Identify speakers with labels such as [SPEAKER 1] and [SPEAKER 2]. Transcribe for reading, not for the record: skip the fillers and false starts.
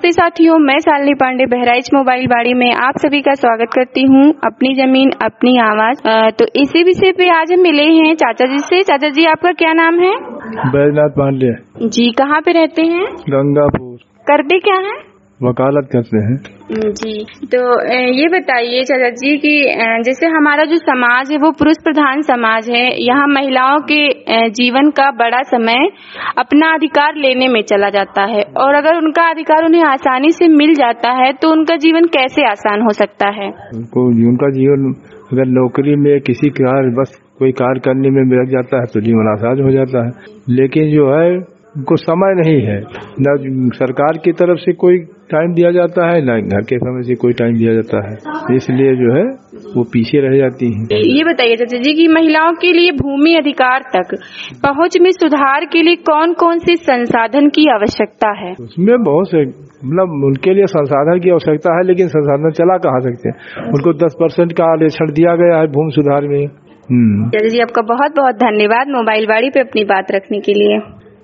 [SPEAKER 1] नमस्ते साथियों, मैं शालिनी पांडे बहराइच मोबाइल बाड़ी में आप सभी का स्वागत करती हूँ। अपनी जमीन अपनी आवाज। तो इसी विषय पे आज हम मिले हैं चाचा जी से। चाचा जी, आपका क्या नाम है?
[SPEAKER 2] बैजनाथ पांडे
[SPEAKER 1] जी, कहाँ पे रहते हैं?
[SPEAKER 2] गंगापुर।
[SPEAKER 1] करते क्या है?
[SPEAKER 2] वकालत करते हैं
[SPEAKER 1] जी। तो ये बताइए चाचा जी कि जैसे हमारा जो समाज है वो पुरुष प्रधान समाज है। यहाँ महिलाओं के जीवन का बड़ा समय अपना अधिकार लेने में चला जाता है, और अगर उनका अधिकार उन्हें आसानी से मिल जाता है तो उनका जीवन कैसे आसान हो सकता है?
[SPEAKER 2] उनका जीवन अगर नौकरी में किसी कार्य बस कोई कार्य करने में लग जाता है तो जीवन आसान हो जाता है। लेकिन जो है उनको समय नहीं है, न सरकार की तरफ से कोई टाइम दिया जाता है, न घर के समय से कोई टाइम दिया जाता है, इसलिए जो है वो पीछे रह जाती हैं।
[SPEAKER 1] ये बताइए चाचा जी कि महिलाओं के लिए भूमि अधिकार तक पहुंच में सुधार के लिए कौन कौन से संसाधन की आवश्यकता है?
[SPEAKER 2] उसमें बहुत से मतलब उनके लिए संसाधन की आवश्यकता है, लेकिन संसाधन चला कहाँ सकते हैं। उनको 10% का आरक्षण दिया गया है भूमि सुधार में।
[SPEAKER 1] चाचा जी, आपका बहुत बहुत धन्यवाद मोबाइल बाड़ी पे अपनी बात रखने के लिए।